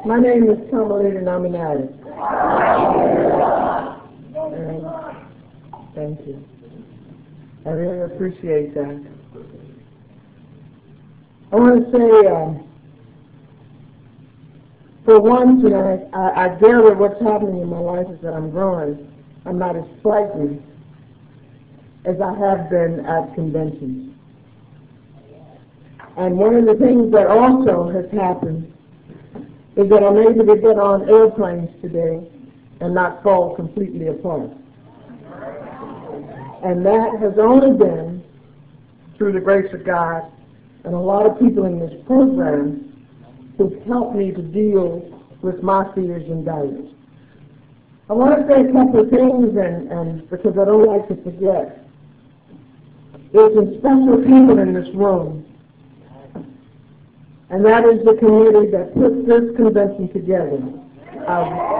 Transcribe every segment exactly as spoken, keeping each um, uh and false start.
My name is Carmelita Nominati. Thank you. I really appreciate that. I want to say, um, for one tonight, I, I gather what's happening in my life is that I'm growing. I'm not as frightened as I have been at conventions. And one of the things that also has happened is that I'm able to get on airplanes today and not fall completely apart. And that has only been through the grace of God and a lot of people in this program who've helped me to deal with my fears and doubts. I want to say a couple of things, and, and because I don't like to forget. There's some special people in this room, and that is the committee that put this convention together. Uh,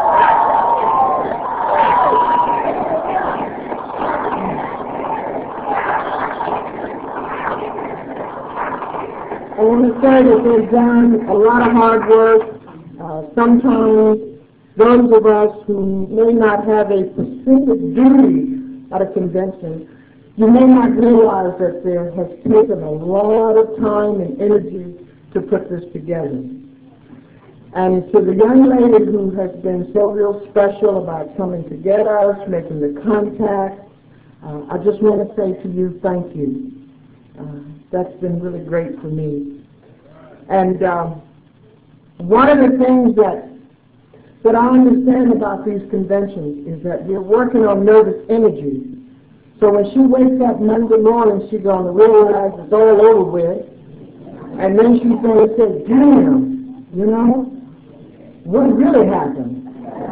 I want to say that they've done a lot of hard work. Uh, sometimes those of us who may not have a specific duty at a convention, you may not realize that there has taken a lot of time and energy to put this together. And to the young lady who has been so real special about coming to get us, making the contact, uh, I just want to say to you, thank you. Uh, that's been really great for me. And um, one of the things that that I understand about these conventions is that we're working on nervous energy. So when she wakes up Monday morning, she's going to realize it's all over with. And then she's going to say, damn, you know, what really happened?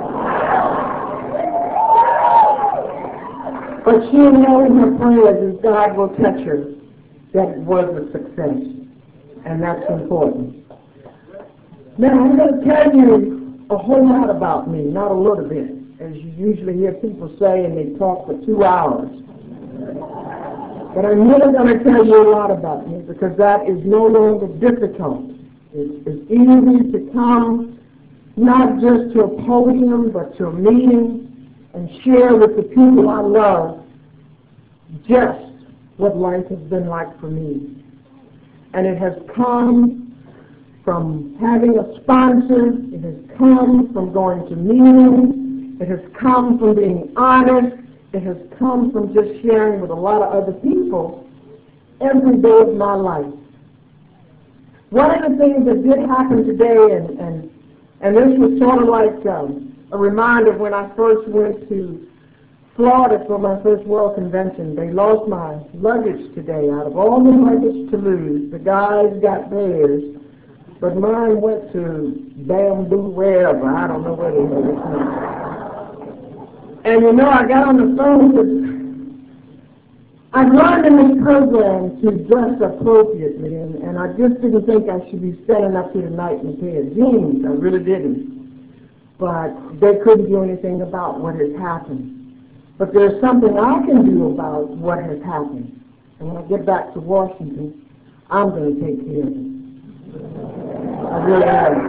But she'll know in her prayers that God will touch her that it was a success. And that's important. Now, I'm going to tell you a whole lot about me, not a little bit, as you usually hear people say, and they talk for two hours. But I'm really going to tell you a lot about me, because that is no longer difficult. It's, it's easy to come not just to a podium, but to a meeting and share with the people I love just what life has been like for me. And it has come from having a sponsor. It has come from going to meetings. It has come from being honest. It has come from just sharing with a lot of other people every day of my life. One of the things that did happen today, and, and, and this was sort of like um, a reminder of when I first went to Florida for my first World Convention. They lost my luggage today. Out of all the luggage to lose, the guys got theirs, but mine went to Bamboo, wherever. I don't know where they went. And you know, I got on the phone because I've learned in this program to dress appropriately, and, and I just didn't think I should be standing up here tonight in a pair of jeans. I really didn't. But they couldn't do anything about what has happened. But there's something I can do about what has happened. And when I get back to Washington, I'm going to take care of it. I really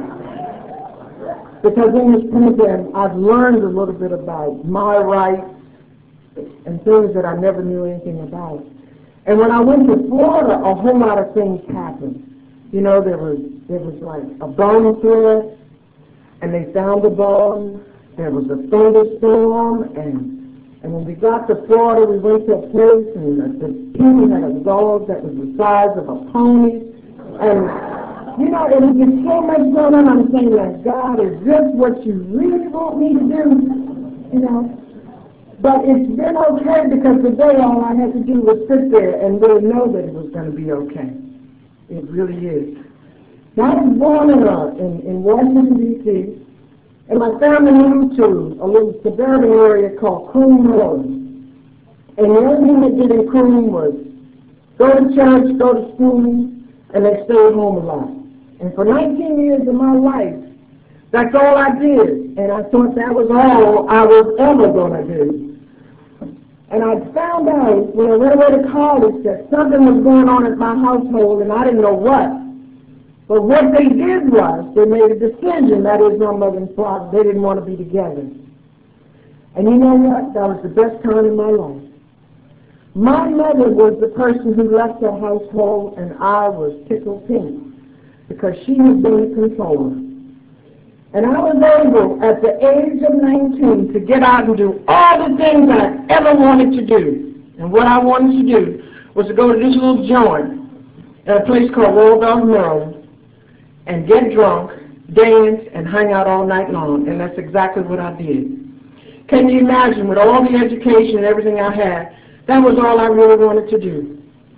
am. Because in this program, I've learned a little bit about my rights and things that I never knew anything about. And when I went to Florida, a whole lot of things happened. You know, there was, there was like a bomb threat, and they found the bomb. There was a thunderstorm, and And when we got to Florida, we went to a place, and the, the people had a dog that was the size of a pony. And, you know, there was just so much going on. I'm saying, like, God, is this what you really want me to do? You know? But it's been okay, because today all I had to do was sit there and really know that it was going to be okay. It really is. Now, I was born in, uh, in, in Washington, D C, and my family moved to a little suburban area called Croom Road. And the only thing they did in Croom was go to church, go to school, and they stayed home a lot. And for nineteen years of my life, that's all I did. And I thought that was all I was ever going to do. And I found out when I went away to college that something was going on at my household, and I didn't know what. But what they did was they made a decision, that is my mother and father, they didn't want to be together. And you know what? That was the best time in my life. My mother was the person who left the household, and I was tickled pink because she was being controlled. And I was able, at the age of nineteen, to get out and do all the things I ever wanted to do. And what I wanted to do was to go to this little joint at a place called Waldorf, Maryland, and get drunk, dance, and hang out all night long. And that's exactly what I did. Can you imagine, with all the education and everything I had, that was all I really wanted to do.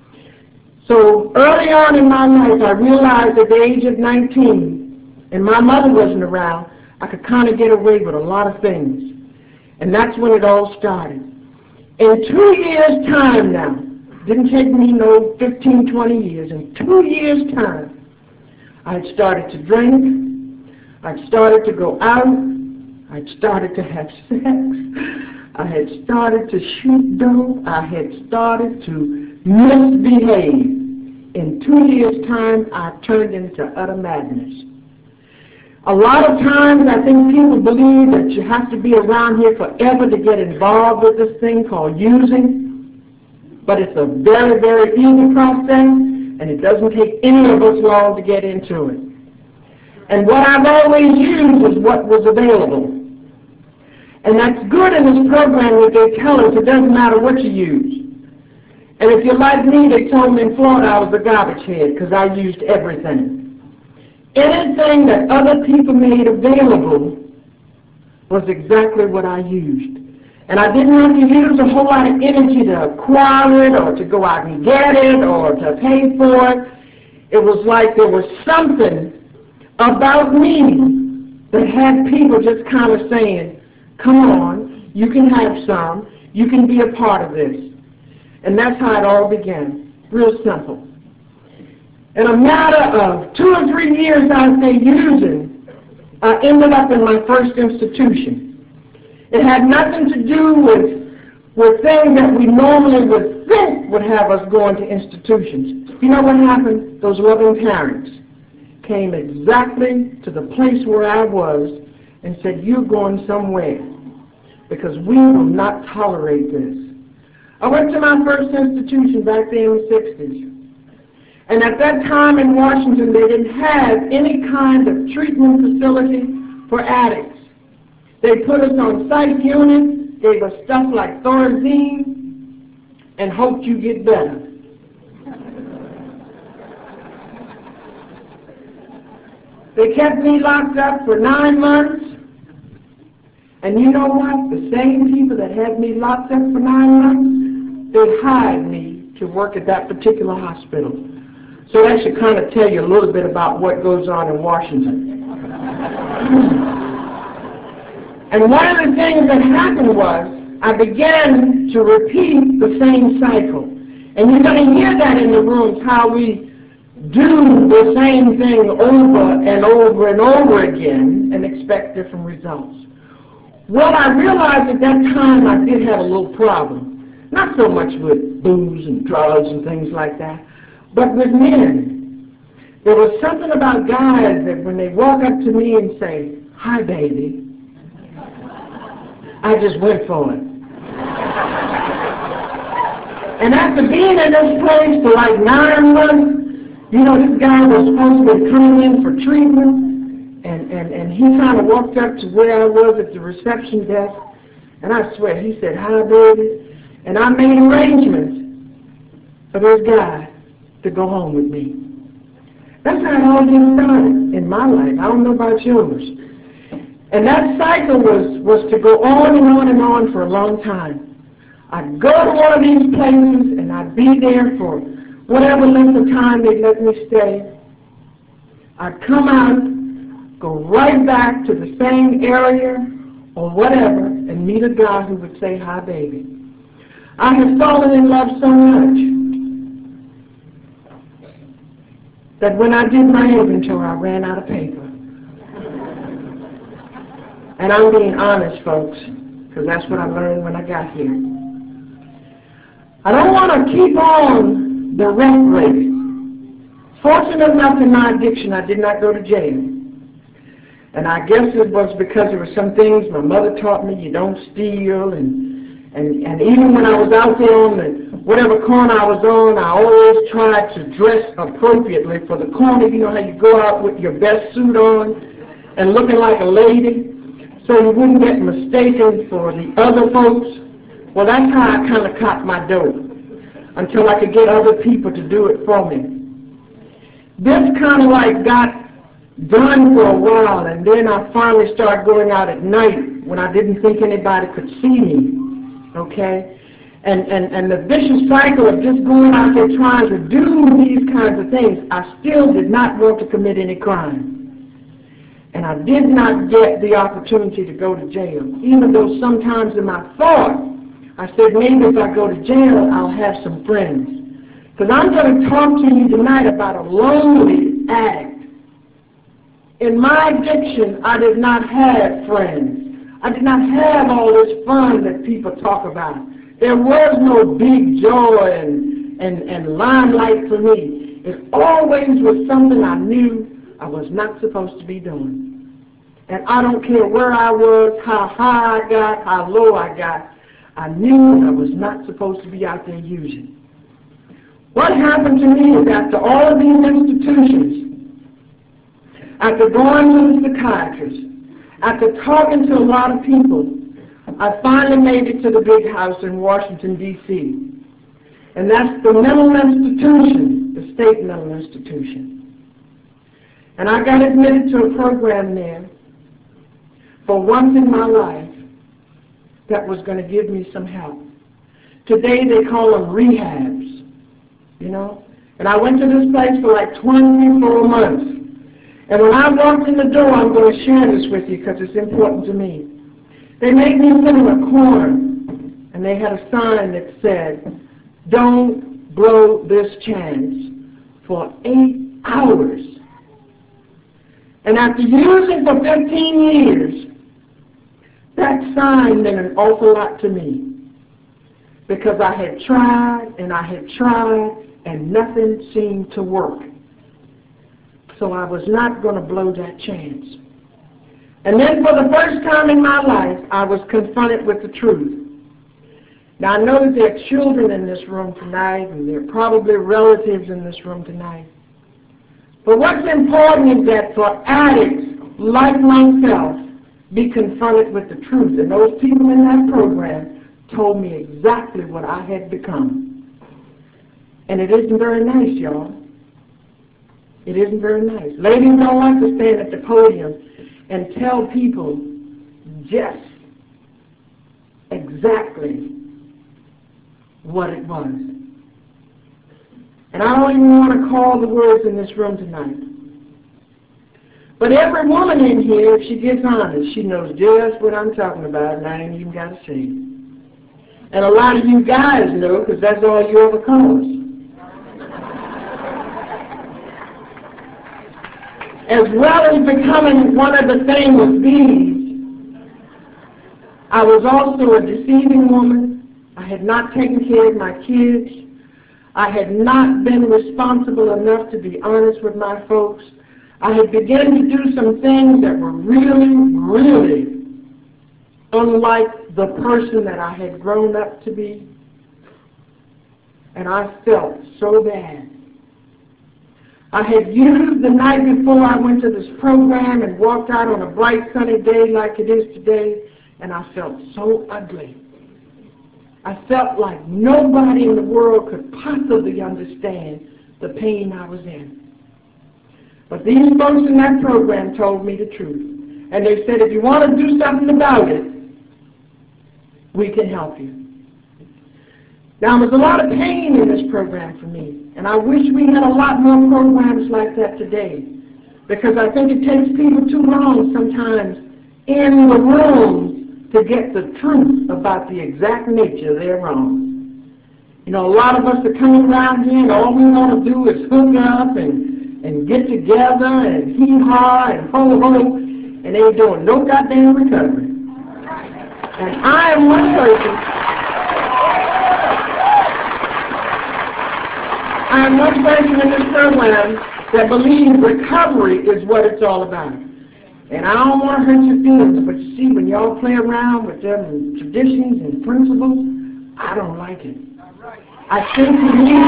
So early on in my life, I realized at the age of nineteen, and my mother wasn't around, I could kind of get away with a lot of things. And that's when it all started. In two years' time now, didn't take me no fifteen, twenty years, in two years' time, I had started to drink, I'd started to go out, I'd started to have sex, I had started to shoot dope, I had started to misbehave. In two years' time, I turned into utter madness. A lot of times I think people believe that you have to be around here forever to get involved with this thing called using, but it's a very, very easy process, and it doesn't take any of us long to get into it. And what I've always used is what was available. And that's good in this program that they tell us it doesn't matter what you use. And if you're like me, they told me in Florida I was a garbage head because I used everything. Anything that other people made available was exactly what I used. And I didn't have to use a whole lot of energy to acquire it or to go out and get it or to pay for it. It was like there was something about me that had people just kind of saying, come on, you can have some, you can be a part of this. And that's how it all began, real simple. In a matter of two or three years I say using, I ended up in my first institution. It had nothing to do with, with things that we normally would think would have us going to institutions. You know what happened? Those loving parents came exactly to the place where I was and said, you're going somewhere because we will not tolerate this. I went to my first institution back there in the sixties. And at that time in Washington, they didn't have any kind of treatment facility for addicts. They put us on psych units, gave us stuff like Thorazine, and hoped you get better. They kept me locked up for nine months. And you know what? The same people that had me locked up for nine months, they hired me to work at that particular hospital. So that should kind of tell you a little bit about what goes on in Washington. And one of the things that happened was I began to repeat the same cycle. And you're going to hear that in the rooms, how we do the same thing over and over and over again and expect different results. Well, I realized at that time I did have a little problem. Not so much with booze and drugs and things like that, but with men. There was something about guys that when they walk up to me and say, hi, baby, I just went for it. And after being in this place for like nine months, you know, this guy was supposed to be coming in for treatment, and, and, and he kind of walked up to where I was at the reception desk, and I swear, he said, hi, baby, and I made arrangements for this guy to go home with me. That's how it all gets started in my life. I don't know about yours. And that cycle was, was to go on and on and on for a long time. I'd go to one of these places, and I'd be there for whatever length of time they'd let me stay. I'd come out, go right back to the same area or whatever, and meet a guy who would say, hi, baby. I had fallen in love so much that when I did my inventory, I ran out of paper. And I'm being honest, folks, because that's what I learned when I got here. I don't want to keep on the rat race Fortunate enough in my addiction, I did not go to jail. And I guess it was because there were some things my mother taught me, you don't steal, and, and, and even when I was out there on the, whatever corner I was on, I always tried to dress appropriately for the corner. You know how you go out with your best suit on and looking like a lady, so you wouldn't get mistaken for the other folks? Well, that's how I kind of caught my dope, until I could get other people to do it for me. This kind of like got done for a while, and then I finally started going out at night when I didn't think anybody could see me, okay? And, and, and the vicious cycle of just going out there trying to do these kinds of things, I still did not want to commit any crime. And I did not get the opportunity to go to jail, even though sometimes in my thought, I said, maybe if I go to jail, I'll have some friends. Because I'm going to talk to you tonight about a lonely addict. In my addiction, I did not have friends. I did not have all this fun that people talk about. There was no big joy and, and, and limelight for me. It always was something I knew I was not supposed to be doing. And I don't care where I was, how high I got, how low I got, I knew I was not supposed to be out there using. What happened to me is after all of these institutions, after going to the psychiatrist, after talking to a lot of people, I finally made it to the big house in Washington, D C And that's the mental institution, the state mental institution. And I got admitted to a program there for once in my life that was going to give me some help. Today they call them rehabs, you know. And I went to this place for like twenty-four months. And when I walked in the door, I'm going to share this with you because it's important to me. They made me sit in a corner, and they had a sign that said, "Don't blow this chance," for eight hours. And after using for fifteen years, that sign meant an awful lot to me, because I had tried and I had tried and nothing seemed to work. So I was not going to blow that chance. And then for the first time in my life, I was confronted with the truth. Now I know that there are children in this room tonight, and there are probably relatives in this room tonight. But what's important is that for addicts like myself, be confronted with the truth. And those people in that program told me exactly what I had become. And it isn't very nice, y'all. It isn't very nice. Ladies don't like to stand at the podium and tell people just exactly what it was. And I don't even want to call the words in this room tonight. But every woman in here, if she gets honest, she knows just what I'm talking about, and I ain't even got to say it. And a lot of you guys know, because that's all you ever call us. As well as becoming one of the famous bees, I was also a deceiving woman. I had not taken care of my kids. I had not been responsible enough to be honest with my folks. I had begun to do some things that were really, really unlike the person that I had grown up to be. And I felt so bad. I had used the night before I went to this program and walked out on a bright sunny day like it is today, and I felt so ugly. I felt like nobody in the world could possibly understand the pain I was in. But these folks in that program told me the truth. And they said, if you want to do something about it, we can help you. Now, there's a lot of pain in this program for me, and I wish we had a lot more programs like that today, because I think it takes people too long sometimes in the rooms to get the truth about the exact nature of their wrongs. You know, a lot of us are coming around here, and all we want to do is hook up and, and get together and hee-haw and ho-ho, and they ain't doing no goddamn recovery. And I am one person... I am one person in this program that believe recovery is what it's all about. And I don't want to hurt your feelings, but you see, when y'all play around with them traditions and principles, I don't like it. I think you need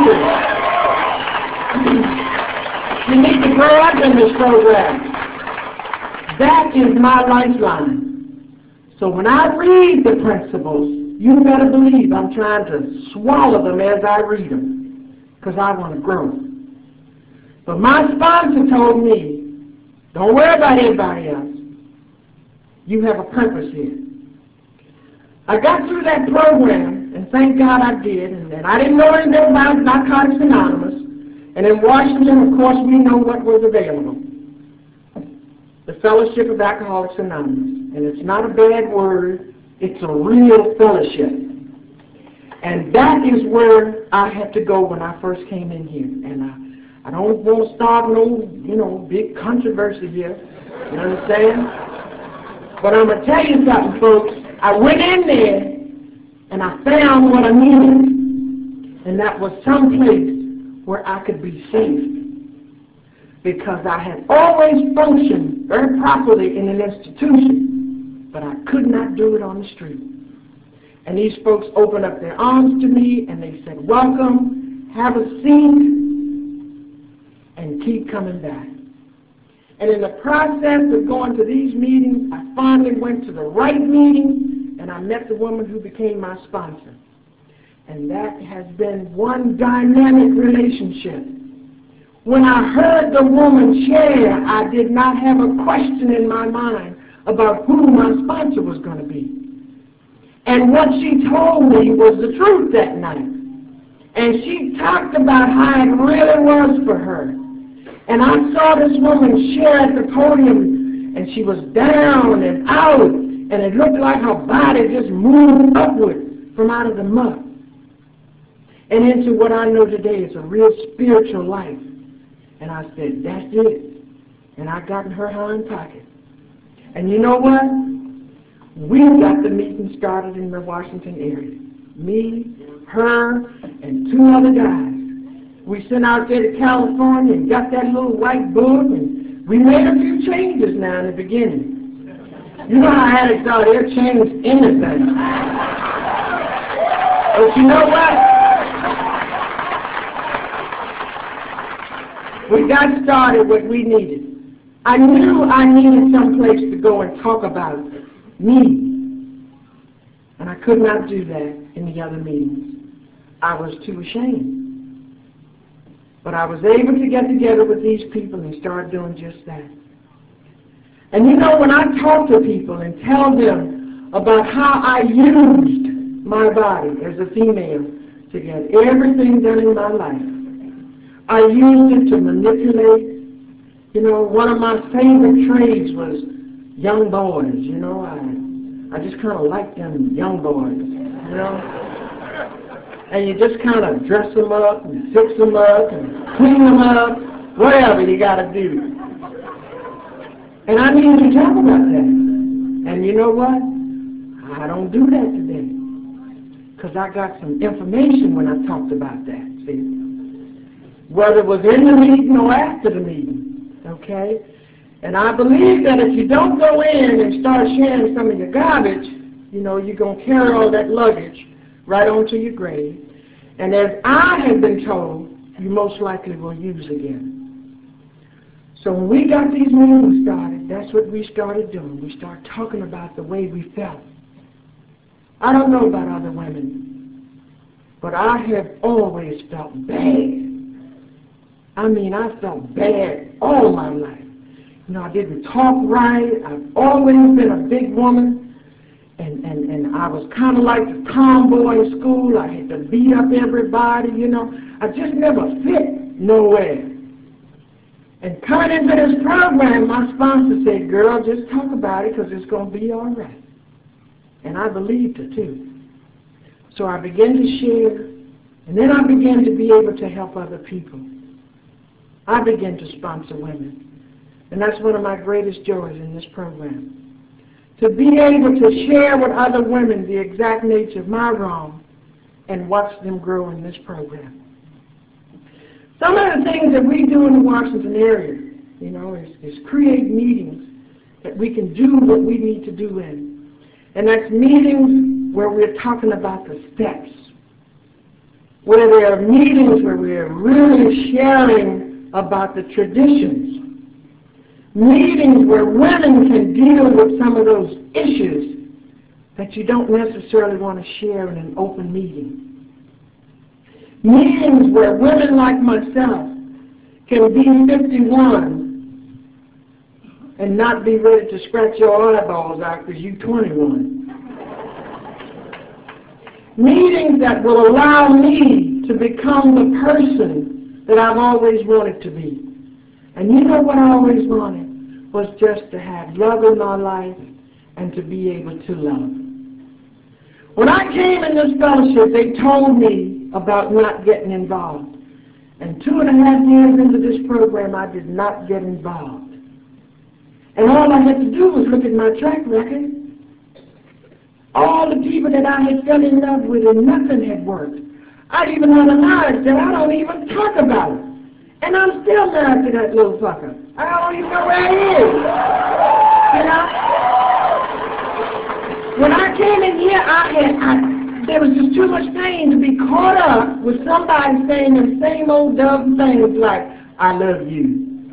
to, you need to grow up in this program. That is my lifeline. So when I read the principles, you better believe I'm trying to swallow them as I read them, because I want to grow. But my sponsor told me, don't worry about anybody else. You have a purpose here. I got through that program, and thank God I did, and, and I didn't know anything about Narcotics Anonymous. And in Washington, of course, we know what was available. The Fellowship of Alcoholics Anonymous. And it's not a bad word, it's a real fellowship. And that is where I had to go when I first came in here. And I, I don't want to start no, you know, big controversy here. You understand? But I'm going to tell you something, folks. I went in there, and I found what I needed. And that was some place where I could be safe. Because I had always functioned very properly in an institution, but I could not do it on the street. And these folks opened up their arms to me, and they said, welcome, have a seat, and keep coming back. And in the process of going to these meetings, I finally went to the right meeting, and I met the woman who became my sponsor. And that has been one dynamic relationship. When I heard the woman share, I did not have a question in my mind about who my sponsor was going to be. And what she told me was the truth that night. And she talked about how it really was for her. And I saw this woman share at the podium, and she was down and out, and it looked like her body just moved upward from out of the mud and into what I know today is a real spiritual life. And I said, that's it. And I got in her hind pocket. And you know what? We got the meeting started in the Washington area. Me, her, and two other guys. We sent out there to California and got that little white book, and we made a few changes now in the beginning. You know how addicts are, they'll change anything. But you know what? We got started what we needed. I knew I needed some place to go and talk about me. And I could not do that in the other meetings. I was too ashamed. But I was able to get together with these people and start doing just that. And you know, when I talk to people and tell them about how I used my body as a female to get everything done in my life, I used it to manipulate. You know, one of my favorite trades was young boys. You know, I I just kind of like them young boys, you know. And you just kind of dress them up and fix them up and clean them up, whatever you got to do. And I need to talk about that. And you know what? I don't do that today. Because I got some information when I talked about that, see. Whether it was in the meeting or after the meeting, okay? And I believe that if you don't go in and start sharing some of your garbage, you know, you're going to carry all that luggage right onto your grave. And as I have been told, you most likely will use again. So when we got these meetings started, that's what we started doing. We started talking about the way we felt. I don't know about other women, but I have always felt bad. I mean, I felt bad all my life. You know, I didn't talk right. I've always been a big woman. And, and, and I was kind of like the tomboy in school. I had to beat up everybody, you know. I just never fit nowhere. And coming into this program, my sponsor said, girl, just talk about it because it's going to be all right. And I believed it, too. So I began to share, and then I began to be able to help other people. I began to sponsor women. And that's one of my greatest joys in this program. To be able to share with other women the exact nature of my wrong and watch them grow in this program. Some of the things that we do in the Washington area, you know, is, is create meetings that we can do what we need to do in. And that's meetings where we're talking about the steps, where there are meetings where we're really sharing about the traditions, meetings where women can deal with some of those issues that you don't necessarily want to share in an open meeting. Meetings where women like myself can be fifty-one and not be ready to scratch your eyeballs out because you're twenty-one. Meetings that will allow me to become the person that I've always wanted to be. And you know what I always wanted? Was just to have love in my life and to be able to love. When I came in this fellowship, they told me about not getting involved. And two and a half years into this program, I did not get involved. And all I had to do was look at my track record. All the people that I had fell in love with and nothing had worked. I even had a marriage that I don't even talk about. And I'm still married to that little fucker. I don't even know where he is. You know? When I came in here, I had, I, there was just too much pain to be caught up with somebody saying the same old dumb things like, I love you.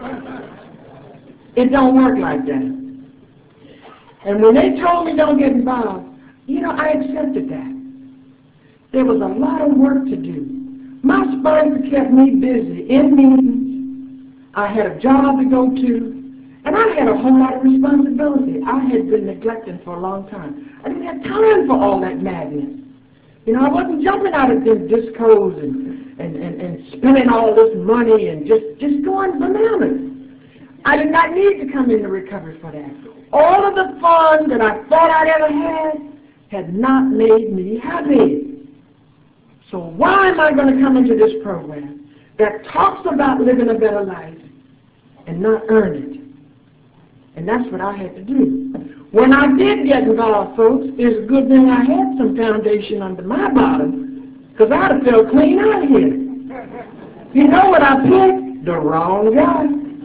It don't work like that. And when they told me don't get involved, you know, I accepted that. There was a lot of work to do. My sponsor kept me busy in meetings. I had a job to go to, and I had a whole lot of responsibility. I had been neglecting for a long time. I didn't have time for all that madness. You know, I wasn't jumping out of them discos and, and, and, and spending all this money and just, just going bananas. I did not need to come into recovery for that. All of the fun that I thought I'd ever had had not made me happy. So why am I going to come into this program that talks about living a better life and not earn it? And that's what I had to do. When I did get involved, folks, it's a good thing I had some foundation under my bottom, because I'd have felt clean out of here. You know what I picked? The wrong guy.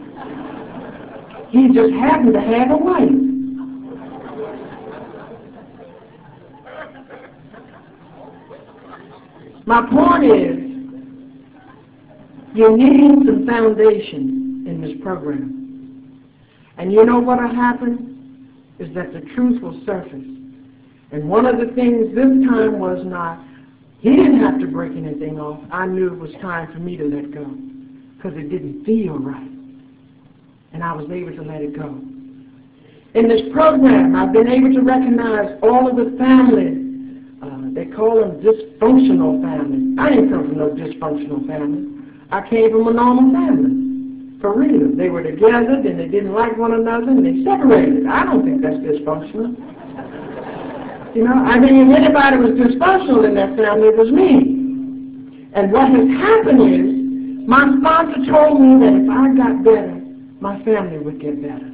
He just happened to have a wife. My point is, you need some foundation in this program. And you know what will happen? Is that the truth will surface. And one of the things this time was not, he didn't have to break anything off. I knew it was time for me to let go, because it didn't feel right. And I was able to let it go. In this program, I've been able to recognize all of the families. Uh, they call them dysfunctional families. I didn't come from no dysfunctional family. I came from a normal family. For real. They were together, then they didn't like one another, and they separated. I don't think that's dysfunctional. You know, I mean, if anybody was dysfunctional in that family, it was me. And what has happened is, my sponsor told me that if I got better, my family would get better.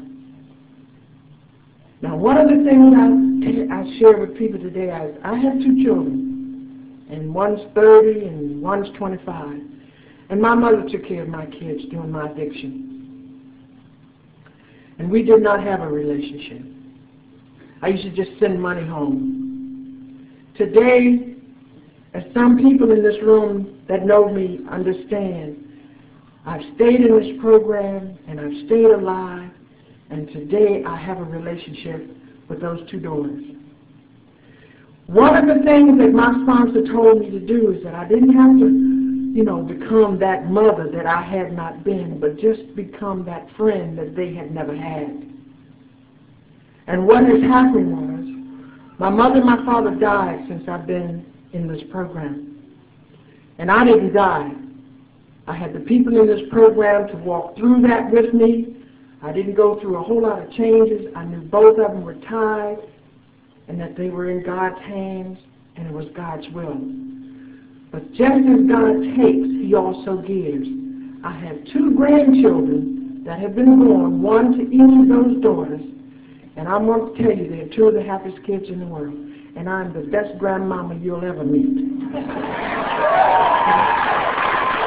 Now, one of the things I, I share with people today is I have two children, and one's thirty and one's twenty-five. And my mother took care of my kids during my addiction. And we did not have a relationship. I used to just send money home. Today, as some people in this room that know me understand, I've stayed in this program, and I've stayed alive, and today I have a relationship with those two daughters. One of the things that my sponsor told me to do is that I didn't have to, you know, become that mother that I had not been, but just become that friend that they had never had. And what has happened was, my mother and my father died since I've been in this program. And I didn't die. I had the people in this program to walk through that with me. I didn't go through a whole lot of changes. I knew both of them were tied and that they were in God's hands and it was God's will. But just as God takes, He also gives. I have two grandchildren that have been born, one to each of those daughters, and I want to tell you they're two of the happiest kids in the world, and I'm the best grandmama you'll ever meet.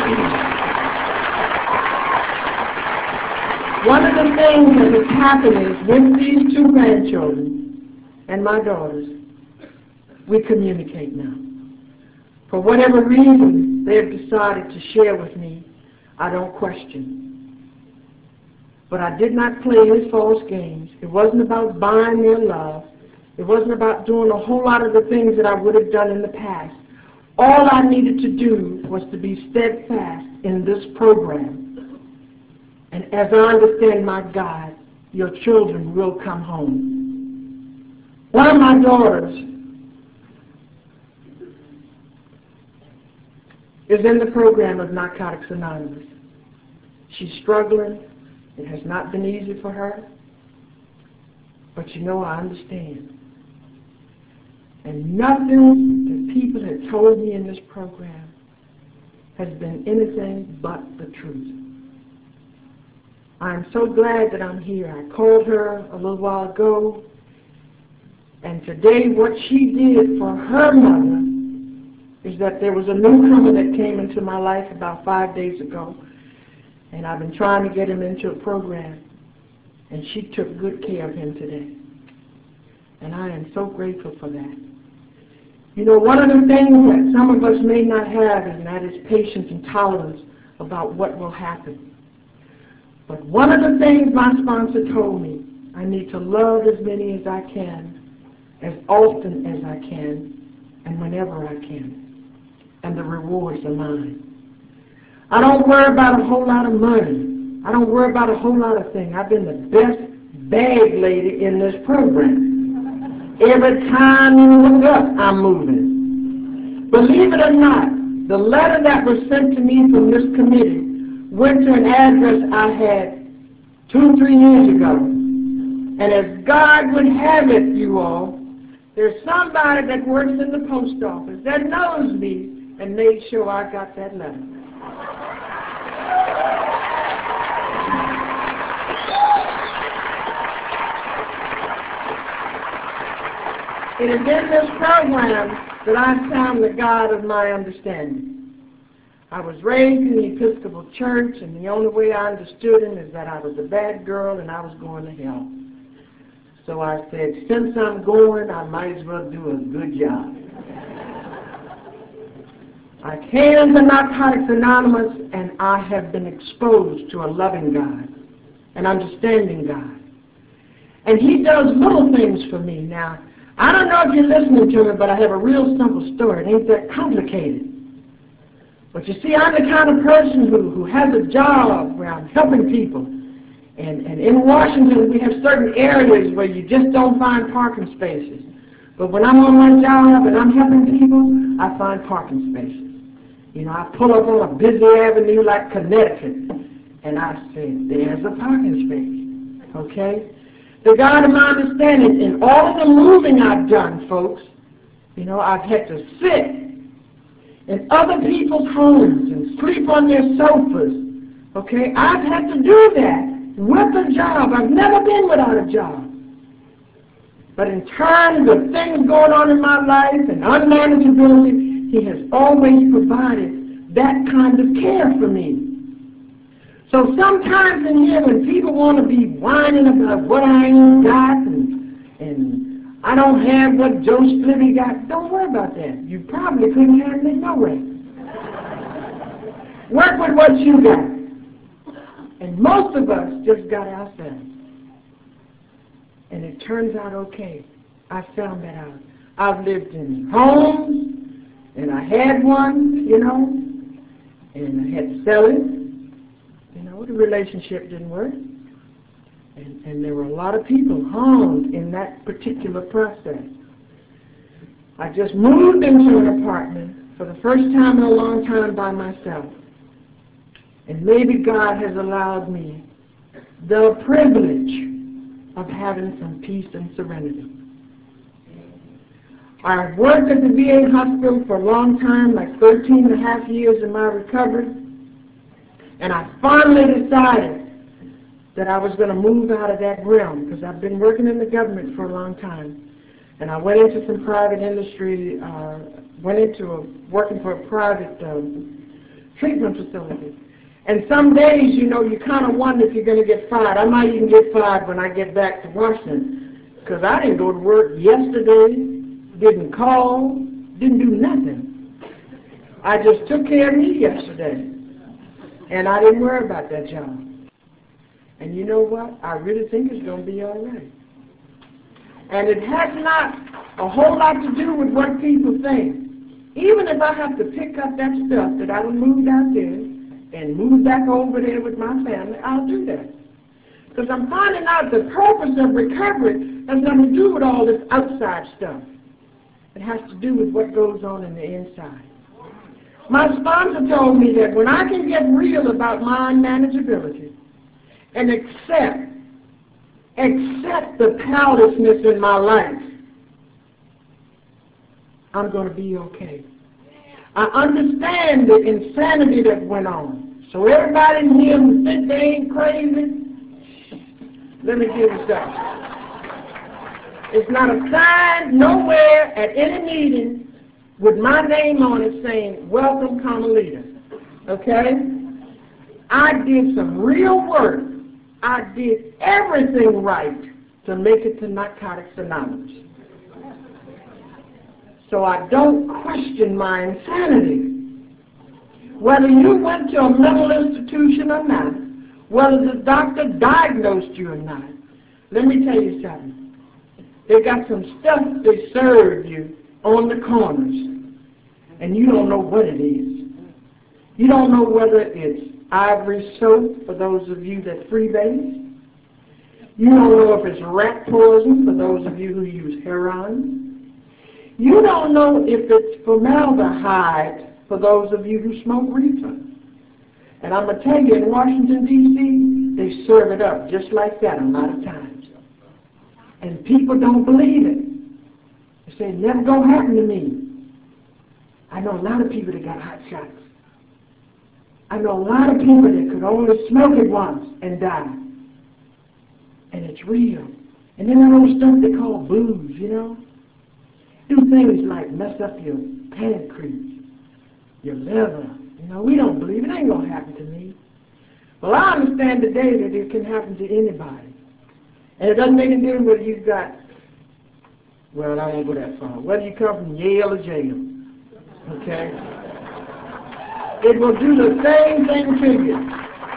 One of the things that has happened is with these two grandchildren and my daughters, we communicate now. For whatever reason they have decided to share with me, I don't question. But I did not play his false games. It wasn't about buying their love. It wasn't about doing a whole lot of the things that I would have done in the past. All I needed to do was to be steadfast in this program. And as I understand my God, your children will come home. One of my daughters is in the program of Narcotics Anonymous. She's struggling. It has not been easy for her. But you know, I understand. And nothing that people have told me in this program has been anything but the truth. I'm so glad that I'm here. I called her a little while ago, and today what she did for her mother is that there was a newcomer that came into my life about five days ago, and I've been trying to get him into a program, and she took good care of him today. And I am so grateful for that. You know, one of the things that some of us may not have, and that is patience and tolerance about what will happen. But one of the things my sponsor told me, I need to love as many as I can, as often as I can, and whenever I can. And the rewards are mine. I don't worry about a whole lot of money. I don't worry about a whole lot of things. I've been the best bag lady in this program. Every time you look up, I'm moving. Believe it or not, the letter that was sent to me from this committee went to an address I had two, three years ago. And as God would have it, you all, there's somebody that works in the post office that knows me and made sure I got that letter. It is in this program that I found the God of my understanding. I was raised in the Episcopal Church, and the only way I understood him is that I was a bad girl and I was going to hell. So I said, since I'm going, I might as well do a good job. I came to Narcotics Anonymous, and I have been exposed to a loving God, an understanding God. And he does little things for me. Now, I don't know if you're listening to me, but I have a real simple story. It ain't that complicated. But you see, I'm the kind of person who, who has a job where I'm helping people. And, and in Washington, we have certain areas where you just don't find parking spaces. But when I'm on my job and I'm helping people, I find parking spaces. You know, I pull up on a busy avenue like Connecticut, and I say, there's a parking space. Okay? The God of my understanding, in all of the moving I've done, folks, you know, I've had to sit in other people's homes and sleep on their sofas. Okay? I've had to do that with a job. I've never been without a job. But in terms of things going on in my life and unmanageability, he has always provided that kind of care for me. So sometimes in here when people want to be whining about what I ain't got and, and I don't have what Joe Splivy got, don't worry about that. You probably couldn't have me no way. Work with what you got. And most of us just got ourselves. And it turns out okay. I found that out. I've lived in homes, and I had one, you know, and I had to sell it. You know, the relationship didn't work. And, and there were a lot of people harmed in that particular process. I just moved into an apartment for the first time in a long time by myself. And maybe God has allowed me the privilege of having some peace and serenity. I've worked at the V A hospital for a long time, like thirteen and a half years in my recovery, and I finally decided that I was going to move out of that realm because I've been working in the government for a long time. And I went into some private industry, uh, went into a, working for a private um, treatment facility. And some days, you know, you kind of wonder if you're going to get fired. I might even get fired when I get back to Washington, because I didn't go to work yesterday, didn't call, didn't do nothing. I just took care of me yesterday, and I didn't worry about that job. And you know what? I really think it's going to be all right. And it has not a whole lot to do with what people think. Even if I have to pick up that stuff that I moved out there and move back over there with my family, I'll do that. Because I'm finding out the purpose of recovery has nothing to do with all this outside stuff. It has to do with what goes on in the inside. My sponsor told me that when I can get real about my unmanageability and accept, accept the powerlessness in my life, I'm going to be okay. I understand the insanity that went on. So everybody in here who think they ain't crazy, let me give you something. It's not a sign nowhere at any meeting with my name on it saying, welcome, Carmelita. Okay? I did some real work. I did everything right to make it to Narcotics Anonymous. So I don't question my insanity. Whether you went to a mental institution or not, whether the doctor diagnosed you or not, let me tell you something. They got some stuff they serve you on the corners, and you don't know what it is. You don't know whether it's ivory soap for those of you that freebase. You don't know if it's rat poison for those of you who use heroin. You don't know if it's formaldehyde for those of you who smoke reefer. And I'm going to tell you, in Washington, D C, they serve it up just like that a lot of times. And people don't believe it. They say, it's never going to happen to me. I know a lot of people that got hot shots. I know a lot of people that could only smoke it once and die. And it's real. And then that old stuff they call booze, you know? Do things like mess up your pancreas, your liver. You know, we don't believe it. It ain't going to happen to me. Well, I understand today that it can happen to anybody. And it doesn't make any difference whether you've got, well, I won't go that far, whether you come from Yale or jail. Okay? It will do the same thing to you.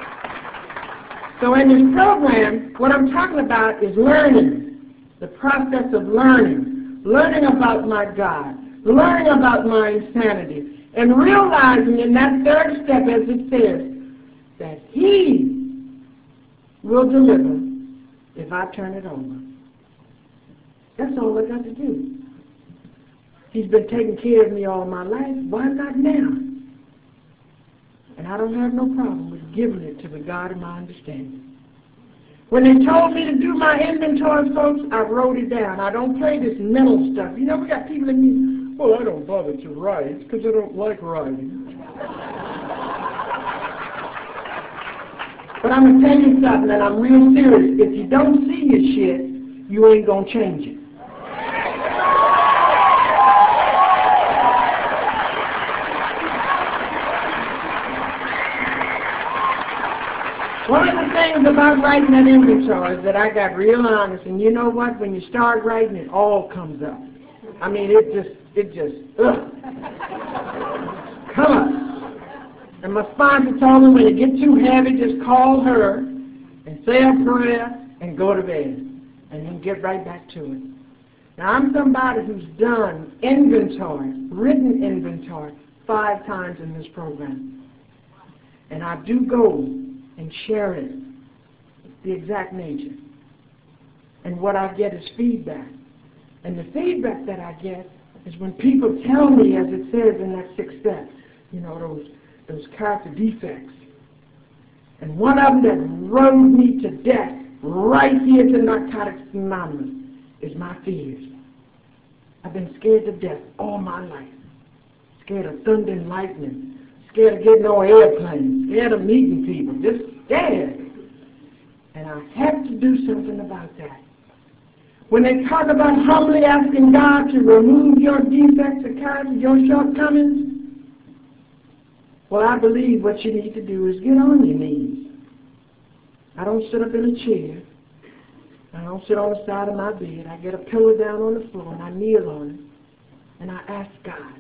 So in this program, what I'm talking about is learning, the process of learning. Learning about my God, learning about my insanity, and realizing in that third step, as it says, that He will deliver if I turn it over. That's all I got to do. He's been taking care of me all my life. Why not now? And I don't have no problem with giving it to the God of my understanding. When they told me to do my inventory, folks, I wrote it down. I don't play this mental stuff. You know, we got people that mean, well, I don't bother to write because I don't like writing. But I'm going to tell you something, and I'm real serious. If you don't see your shit, you ain't going to change it. One of the things about writing that inventory is that I got real honest, and you know what? When you start writing, it all comes up. I mean, it just, it just, ugh. Come on. And my sponsor told me when you get too heavy, just call her and say a prayer and go to bed, and then get right back to it. Now, I'm somebody who's done inventory, written inventory, five times in this program. And I do go and share it, the exact nature. And what I get is feedback. And the feedback that I get is when people tell me, as it says in that sixth step, you know, those, those character defects. And one of them that rode me to death right here to Narcotics Anonymous is my fears. I've been scared to death all my life. Scared of thunder and lightning. Scared of getting on airplanes. Scared of meeting people. Just scared. And I have to do something about that. When they talk about humbly asking God to remove your defects of character, your shortcomings, Well, I believe what you need to do is get on your knees. I don't sit up in a chair. I don't sit on the side of my bed. I get a pillow down on the floor and I kneel on it and I ask God.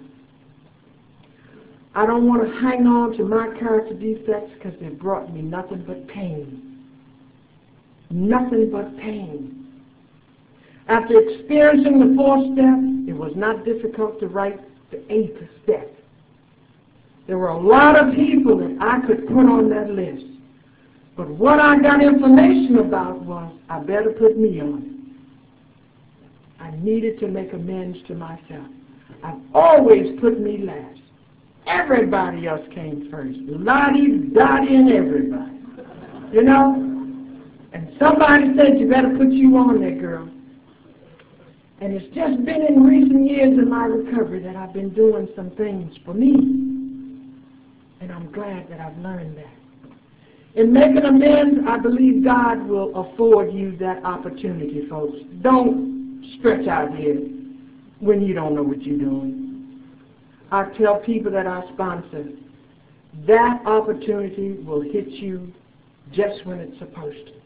I don't want to hang on to my character defects because they brought me nothing but pain. Nothing but pain. After experiencing the fourth step, it was not difficult to write the eighth step. There were a lot of people that I could put on that list. But what I got information about was I better put me on it. I needed to make amends to myself. I've always put me last. Everybody else came first. Lottie, Dottie, and everybody. You know? And somebody said, you better put you on there, girl. And it's just been in recent years in my recovery that I've been doing some things for me. And I'm glad that I've learned that. In making amends, I believe God will afford you that opportunity, folks. Don't stretch out here when you don't know what you're doing. I tell people that I sponsor, that opportunity will hit you just when it's supposed to.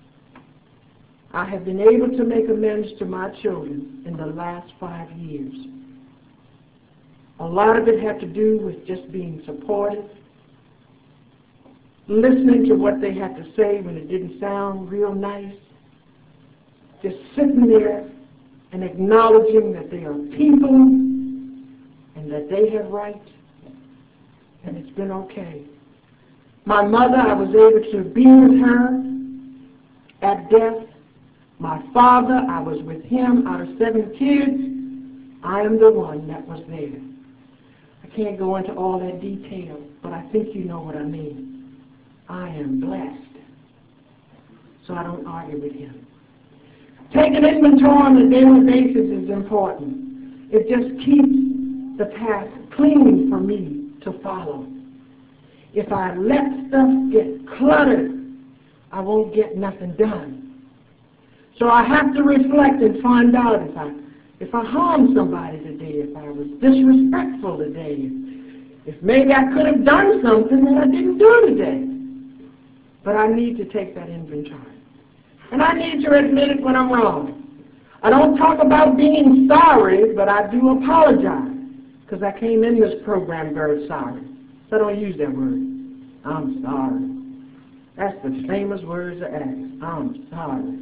I have been able to make amends to my children in the last five years. A lot of it had to do with just being supportive, listening to what they had to say when it didn't sound real nice, just sitting there and acknowledging that they are people and that they have rights, and it's been okay. My mother, I was able to be with her at death. My father, I was with him. Out of seven kids, I am the one that was there. I can't go into all that detail, but I think you know what I mean. I am blessed, so I don't argue with him. Taking inventory on a daily basis is important. It just keeps the path clean for me to follow. If I let stuff get cluttered, I won't get nothing done. So I have to reflect and find out if I if I harmed somebody today, if I was disrespectful today, if maybe I could have done something that I didn't do today. But I need to take that inventory. And I need to admit it when I'm wrong. I don't talk about being sorry, but I do apologize, because I came in this program very sorry. So I don't use that word. I'm sorry. That's the famous words of Acts. I'm sorry.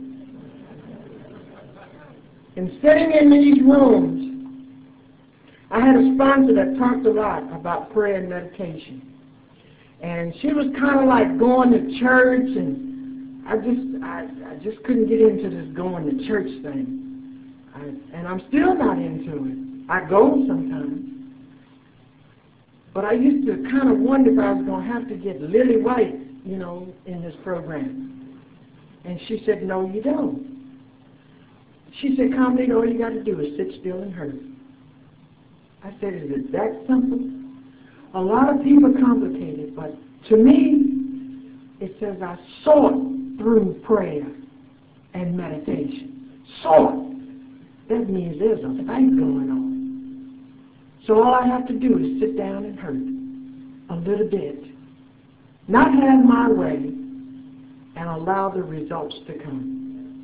And sitting in these rooms, I had a sponsor that talked a lot about prayer and meditation. And she was kind of like going to church, and I just I, I just couldn't get into this going to church thing. I, and I'm still not into it. I go sometimes. But I used to kind of wonder if I was going to have to get Lily White, you know, in this program. And she said, no, you don't. She said, Carmelita, all you got to do is sit still and hurt. I said, is it that simple? A lot of people complicate it, but to me, it says I sought through prayer and meditation. Sought. That means there's a fight going on. So all I have to do is sit down and hurt a little bit, not have my way, and allow the results to come.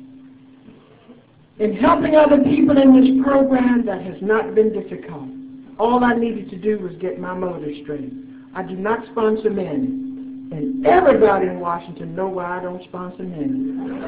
In helping other people in this program, that has not been difficult. All I needed to do was get my motor straight. I do not sponsor men, and everybody in Washington know why I don't sponsor men.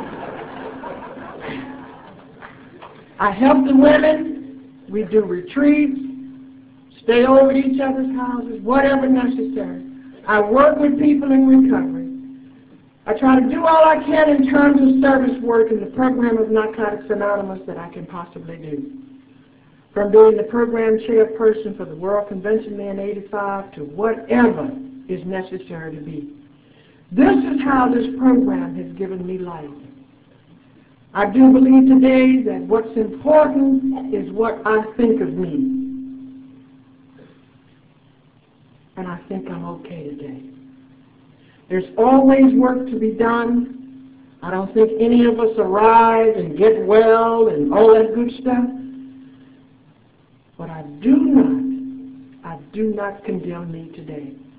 I help the women. We do retreats, stay over at each other's houses, whatever necessary. I work with people in recovery. I try to do all I can in terms of service work in the program of Narcotics Anonymous that I can possibly do. From being the program chairperson for the World Convention there in eighty-five to whatever is necessary to be. This is how this program has given me life. I do believe today that what's important is what I think of me. And I think I'm okay today. There's always work to be done. I don't think any of us arrive and get well and all that good stuff. But I do not, I do not condemn me today.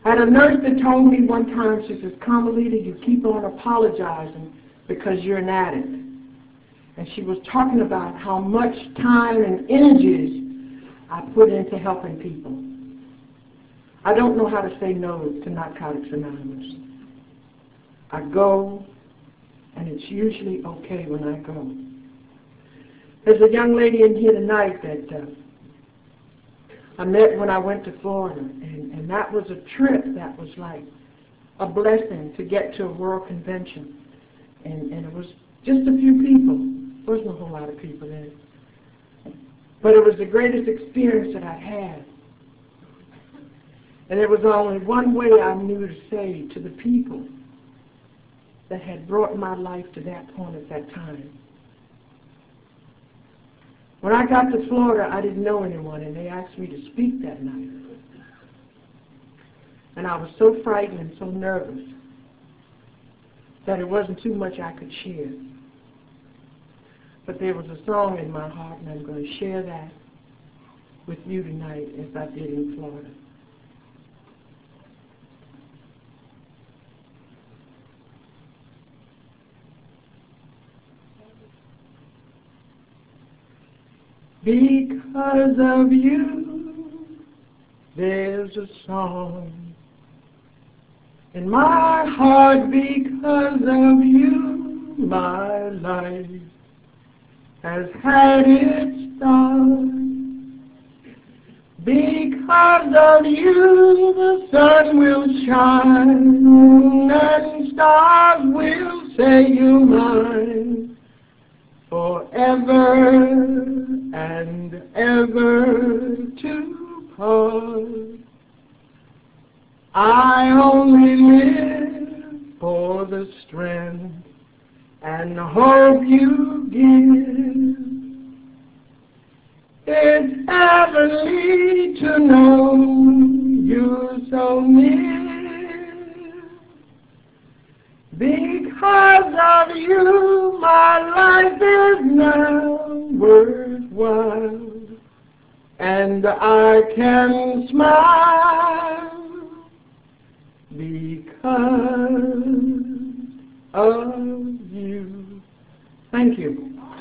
I had a nurse that told me one time, she says, Carmelita, you keep on apologizing because you're an addict. And she was talking about how much time and energies I put into helping people. I don't know how to say no to Narcotics Anonymous. I go, and it's usually okay when I go. There's a young lady in here tonight that uh, I met when I went to Florida, and, and that was a trip that was like a blessing to get to a world convention. And, and it was just a few people. There wasn't a whole lot of people there. But it was the greatest experience that I had. And there was only one way I knew to say to the people that had brought my life to that point at that time. When I got to Florida, I didn't know anyone, and they asked me to speak that night. And I was so frightened and so nervous that it wasn't too much I could share. But there was a song in my heart, and I'm going to share that with you tonight as I did in Florida. Because of you, there's a song in my heart. Because of you, my life has had its start. Because of you, the sun will shine and stars will say you're mine forever and ever to part. I only live for the strength and hope you give. It's heavenly to know you're so near. Because of you, my life is now worthwhile, and I can smile because of you. Thank you.